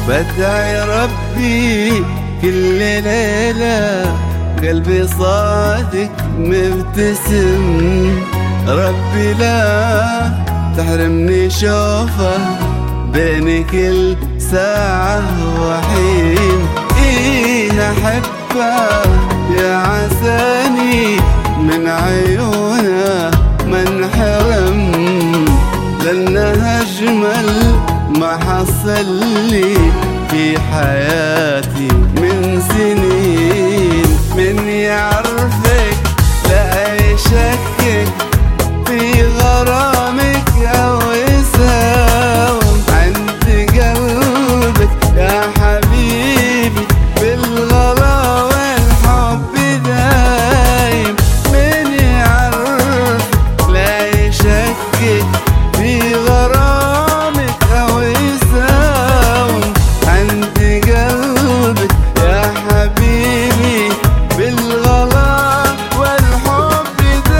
بدعي ربي كل ليلة قلبي صادق مبتسم، ربي لا تحرمني شوفه بين كل ساعة وحين. إيه أحبه يا عساني من عيونه ما انحرم، لأنها أجمل ما حصل لي في حياتي من سنين. من يعرفك لا يشكك في غرامك أو يساوم، عند قلبك يا حبيبي بالغلا والحب دايم. من يعرفك لا يشكك في غرامك أو يساوم، عند قلبك يا حبيبي بالغلا والحب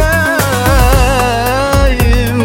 دايم.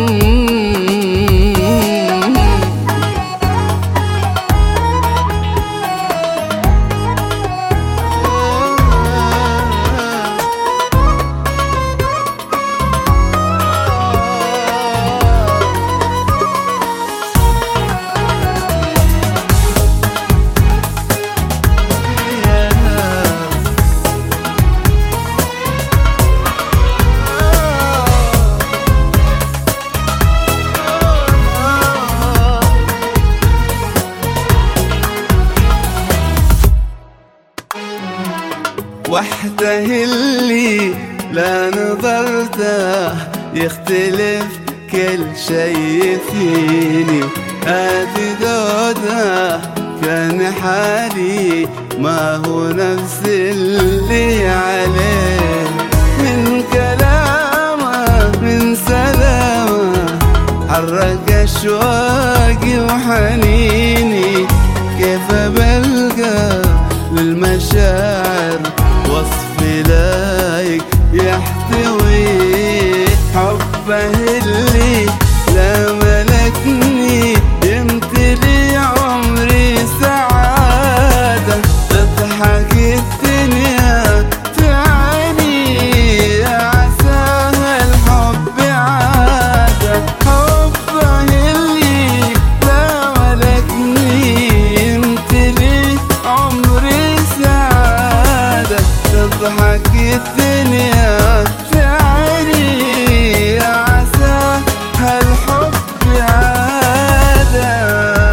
وحده اللي لا نظرته يختلف كل شي فيني، هذه دوده كان حالي ما هو نفس اللي عليه. من كلامه من سلامه حرك أشواقي وحنيني، كيف بلقى للمشاعر وصف لايق يحتوي. حبه اللي لا ملكني يمتلي عمري سعادة، تضحك الدنيا في عيني يا عساها الحب عادة. حبه اللي لا ملكني يمتلي عمري سعادة، تضحك الدنيا في عيني يا عسى هالحب عادة.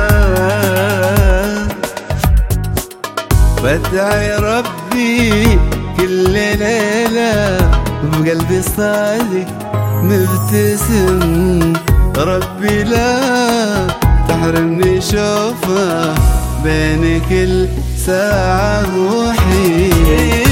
بدعي ربي كل ليلة بقلبي صادق مبتسم، ربي لا تحرمني شوفه بين كل ساعة وحين.